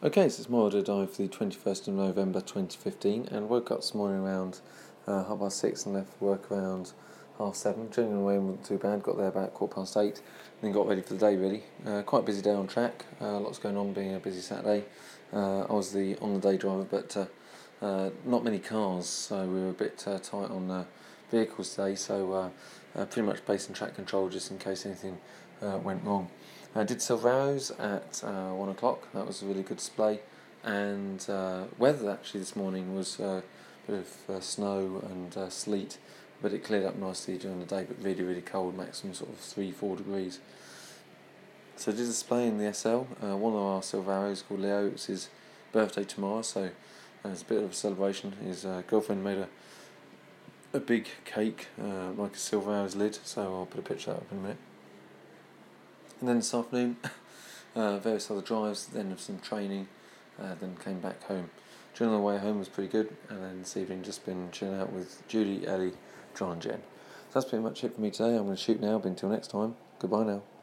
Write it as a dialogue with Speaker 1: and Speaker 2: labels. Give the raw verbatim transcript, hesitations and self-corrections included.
Speaker 1: Okay, so it's my order dive for the twenty-first of November twenty fifteen, and woke up this morning around uh, half past six and left for work around half seven. Generally, way wasn't too bad. Got there about quarter past eight, and then got ready for the day. Really, uh, quite a busy day on track. Uh, lots going on, being a busy Saturday. Uh, I was the on the day driver, but uh, uh, not many cars, so we were a bit uh, tight on uh, vehicles today. So uh, uh, pretty much based on track control, just in case anything uh, went wrong. I did Silver Arrows at uh, one o'clock. That was a really good display, and uh, weather actually this morning was uh, a bit of uh, snow and uh, sleet, but it cleared up nicely during the day. But really, really cold, maximum sort of three, four degrees. So I did a display in the S L. Uh, one of our Silver Arrows called Leo. It's his birthday tomorrow, so uh, it's a bit of a celebration. His uh, girlfriend made a a big cake, uh, like a Silver Arrows lid. So I'll put a picture up in a minute. And then this afternoon, uh, various other drives, then some training, uh, then came back home. During the way home was pretty good, and then this evening just been chilling out with Judy, Ellie, John and Jen. So that's pretty much it for me today. I'm going to shoot now, but until next time, goodbye now.